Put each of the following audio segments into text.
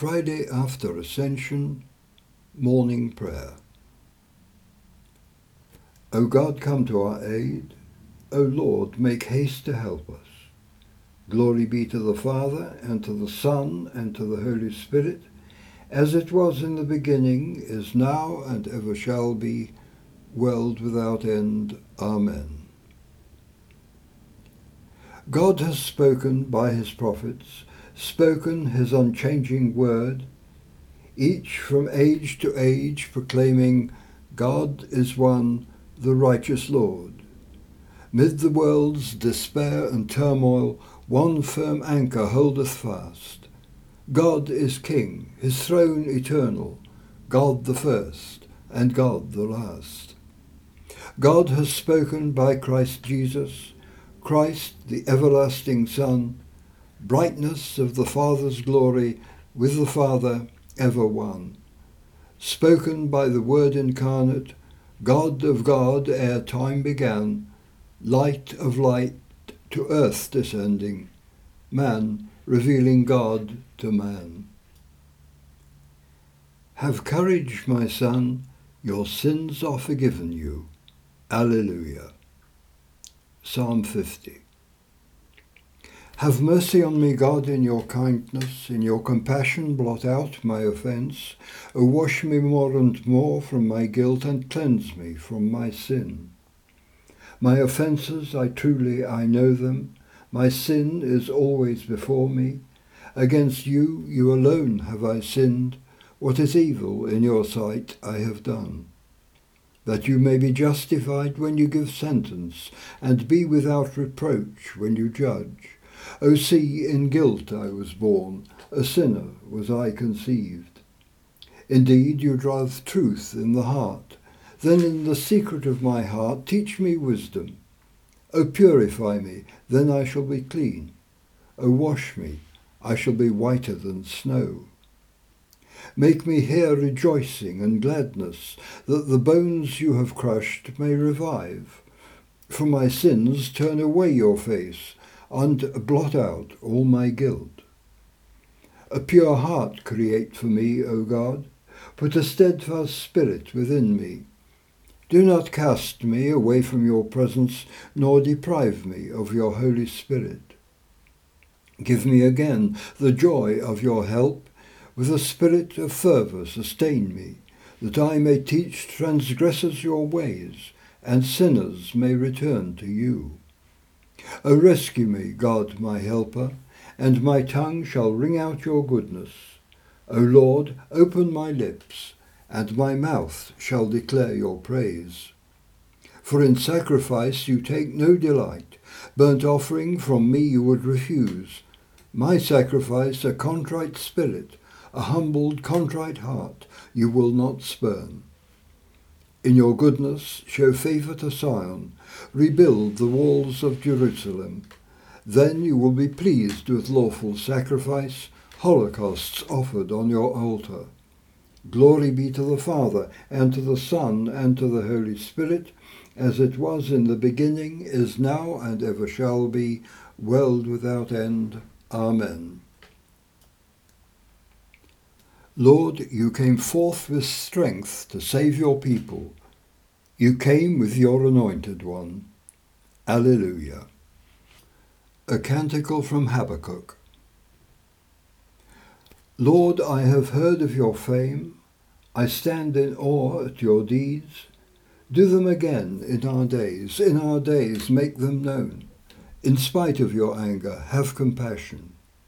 Friday after Ascension, Morning Prayer. O God, come to our aid. O Lord, make haste to help us. Glory be to the Father, and to the Son, and to the Holy Spirit, as it was in the beginning, is now, and ever shall be, world without end. Amen. God has spoken by his prophets, spoken his unchanging word, each from age to age proclaiming, God is one, the righteous Lord. Mid the world's despair and turmoil, one firm anchor holdeth fast. God is King, his throne eternal, God the first, and God the last. God has spoken by Christ Jesus, Christ the everlasting Son, brightness of the Father's glory, with the Father ever one. Spoken by the Word incarnate, God of God ere time began, light of light to earth descending, man revealing God to man. Have courage, my son, your sins are forgiven you. Alleluia. Psalm 50. Have mercy on me, God, in your kindness, in your compassion blot out my offence. O wash me more and more from my guilt, and cleanse me from my sin. My offences, I know them. My sin is always before me. Against you, you alone have I sinned. What is evil in your sight I have done. That you may be justified when you give sentence, and be without reproach when you judge. O see, in guilt I was born, a sinner was I conceived. Indeed, you drive truth in the heart. Then in the secret of my heart teach me wisdom. O purify me, then I shall be clean. O wash me, I shall be whiter than snow. Make me hear rejoicing and gladness, that the bones you have crushed may revive. From my sins turn away your face, and blot out all my guilt. A pure heart create for me, O God. Put a steadfast spirit within me. Do not cast me away from your presence, nor deprive me of your Holy Spirit. Give me again the joy of your help. With a spirit of fervour sustain me, that I may teach transgressors your ways, and sinners may return to you. O rescue me, God my helper, and my tongue shall ring out your goodness. O Lord, open my lips, and my mouth shall declare your praise. For in sacrifice you take no delight, burnt offering from me you would refuse. My sacrifice a contrite spirit, a humbled, contrite heart you will not spurn. In your goodness show favour to Zion, rebuild the walls of Jerusalem. Then you will be pleased with lawful sacrifice, holocausts offered on your altar. Glory be to the Father, and to the Son, and to the Holy Spirit, as it was in the beginning, is now, and ever shall be, world without end. Amen. Lord, you came forth with strength to save your people. You came with your anointed one. Alleluia. A canticle from Habakkuk. Lord, I have heard of your fame. I stand in awe at your deeds. Do them again in our days make them known. In spite of your anger, have compassion.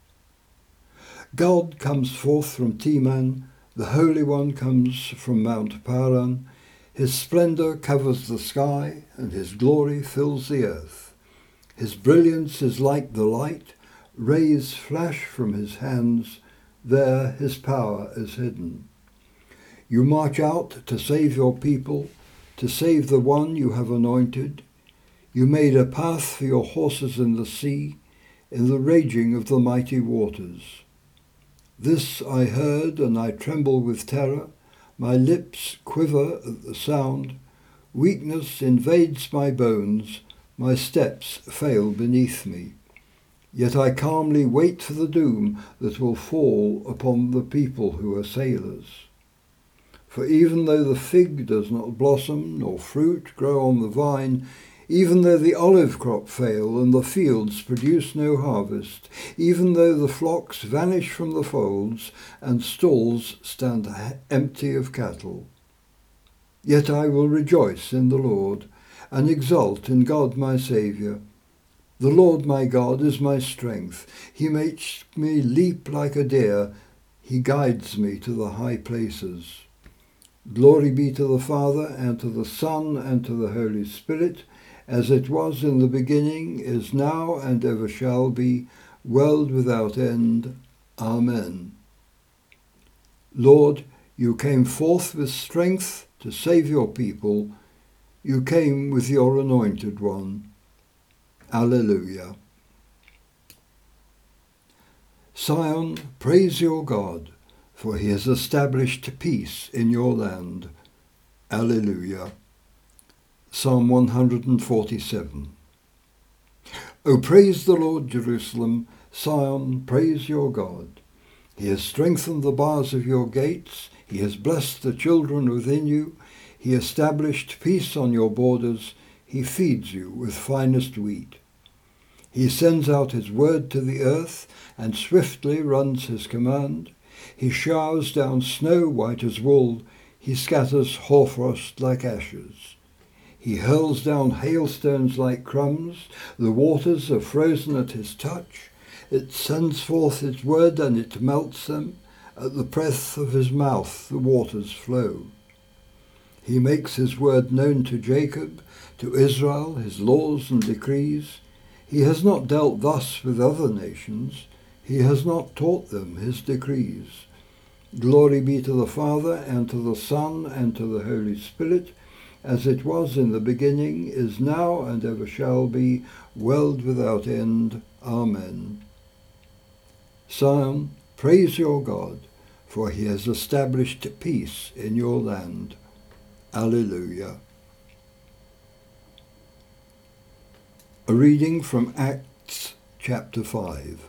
God comes forth from Teman, the Holy One comes from Mount Paran. His splendour covers the sky, and his glory fills the earth. His brilliance is like the light, rays flash from his hands, there his power is hidden. You march out to save your people, to save the one you have anointed. You made a path for your horses in the sea, in the raging of the mighty waters. This I heard, and I tremble with terror. My lips quiver at the sound. Weakness invades my bones. My steps fail beneath me. Yet I calmly wait for the doom that will fall upon the people who are sailors. For even though the fig does not blossom, nor fruit grow on the vine, even though the olive crop fail and the fields produce no harvest, even though the flocks vanish from the folds and stalls stand empty of cattle, yet I will rejoice in the Lord and exult in God my Saviour. The Lord my God is my strength. He makes me leap like a deer. He guides me to the high places. Glory be to the Father, and to the Son, and to the Holy Spirit, as it was in the beginning, is now, and ever shall be, world without end. Amen. Lord, you came forth with strength to save your people. You came with your anointed one. Alleluia. Sion, praise your God, for he has established peace in your land. Alleluia. Psalm 147. O praise the Lord, Jerusalem. Sion, praise your God. He has strengthened the bars of your gates. He has blessed the children within you. He established peace on your borders. He feeds you with finest wheat. He sends out his word to the earth and swiftly runs his command. He showers down snow white as wool. He scatters hoarfrost like ashes. He hurls down hailstones like crumbs. The waters are frozen at his touch. It sends forth its word and it melts them. At the breath of his mouth the waters flow. He makes his word known to Jacob, to Israel his laws and decrees. He has not dealt thus with other nations. He has not taught them his decrees. Glory be to the Father, and to the Son, and to the Holy Spirit, as it was in the beginning, is now, and ever shall be, world without end. Amen. Sion, praise your God, for he has established peace in your land. Alleluia. A reading from Acts chapter 5.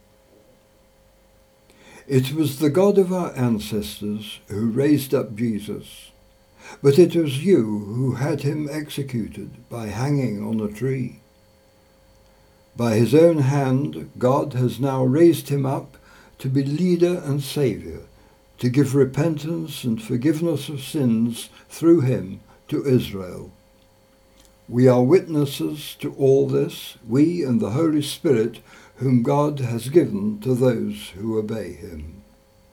It was the God of our ancestors who raised up Jesus, but it was you who had him executed by hanging on a tree. By his own hand, God has now raised him up to be leader and saviour, to give repentance and forgiveness of sins through him to Israel. We are witnesses to all this, we and the Holy Spirit, whom God has given to those who obey him.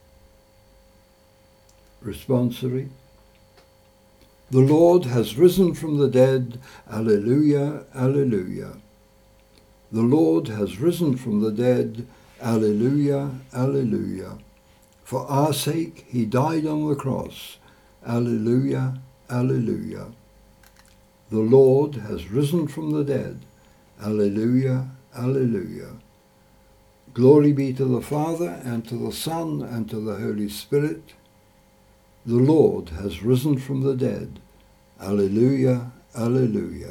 Responsory. The Lord has risen from the dead. Alleluia, alleluia. The Lord has risen from the dead. Alleluia, alleluia. For our sake he died on the cross. Alleluia, alleluia. The Lord has risen from the dead. Alleluia, alleluia. Glory be to the Father, and to the Son, and to the Holy Spirit. The Lord has risen from the dead. Alleluia, alleluia.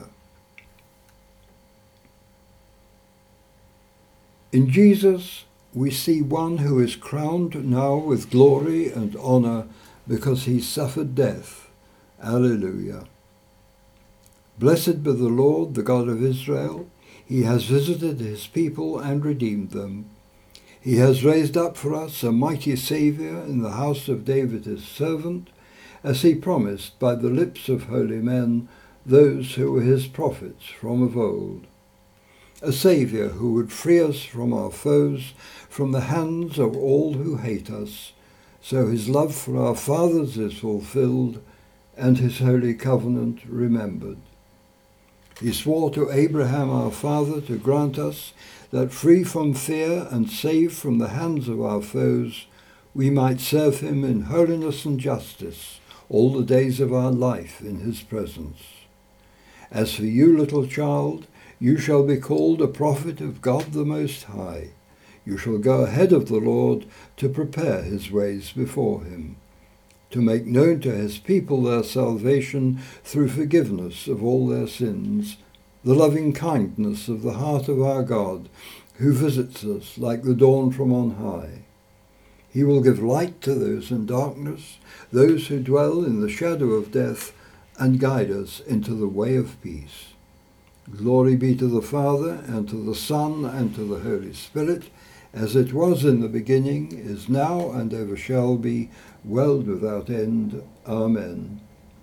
In Jesus we see one who is crowned now with glory and honour because he suffered death. Alleluia. Blessed be the Lord, the God of Israel. He has visited his people and redeemed them. He has raised up for us a mighty Saviour in the house of David his servant, as he promised by the lips of holy men, those who were his prophets from of old. A Saviour who would free us from our foes, from the hands of all who hate us, so his love for our fathers is fulfilled, and his holy covenant remembered. He swore to Abraham our father to grant us that, free from fear and saved from the hands of our foes, we might serve him in holiness and justice all the days of our life in his presence. As for you, little child, you shall be called a prophet of God the Most High. You shall go ahead of the Lord to prepare his ways before him, to make known to his people their salvation through forgiveness of all their sins, the loving kindness of the heart of our God, who visits us like the dawn from on high. He will give light to those in darkness, those who dwell in the shadow of death, and guide us into the way of peace. Glory be to the Father, and to the Son, and to the Holy Spirit, as it was in the beginning, is now, and ever shall be, world without end. Amen.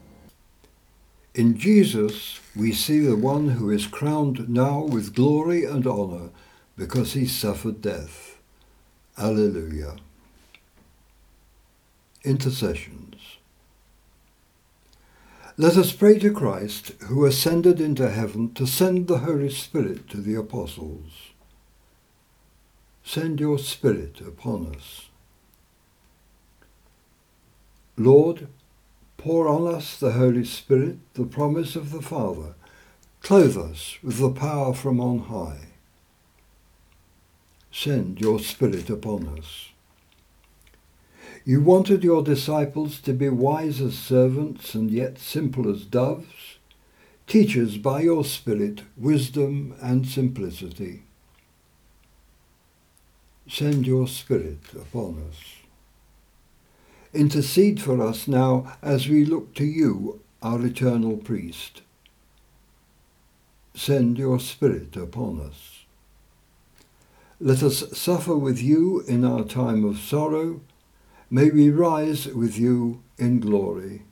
In Jesus we see the one who is crowned now with glory and honour, because he suffered death. Alleluia. Intercessions. Let us pray to Christ, who ascended into heaven, to send the Holy Spirit to the apostles. Send your Spirit upon us. Lord, pour on us the Holy Spirit, the promise of the Father. Clothe us with the power from on high. Send your Spirit upon us. You wanted your disciples to be wise as servants and yet simple as doves. Teach us by your Spirit wisdom and simplicity. Send your Spirit upon us. Intercede for us now as we look to you, our eternal priest. Send your Spirit upon us. Let us suffer with you in our time of sorrow. May we rise with you in glory.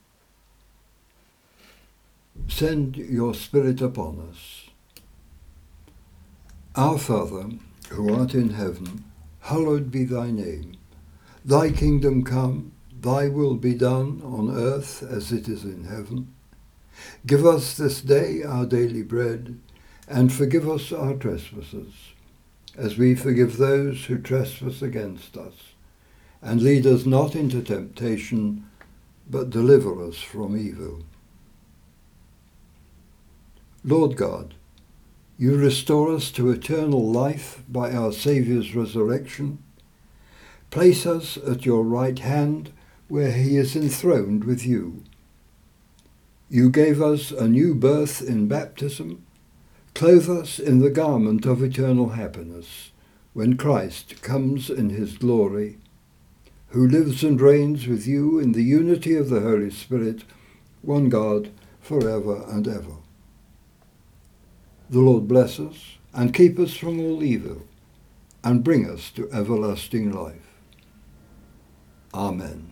Send your Spirit upon us. Our Father, who art in heaven, hallowed be thy name. Thy kingdom come, thy will be done on earth as it is in heaven. Give us this day our daily bread, and forgive us our trespasses, as we forgive those who trespass against us. And lead us not into temptation, but deliver us from evil. Lord God, you restore us to eternal life by our Saviour's resurrection. Place us at your right hand, where he is enthroned with you. You gave us a new birth in baptism. Clothe us in the garment of eternal happiness, when Christ comes in his glory, who lives and reigns with you in the unity of the Holy Spirit, one God, for ever and ever. The Lord bless us and keep us from all evil, and bring us to everlasting life. Amen.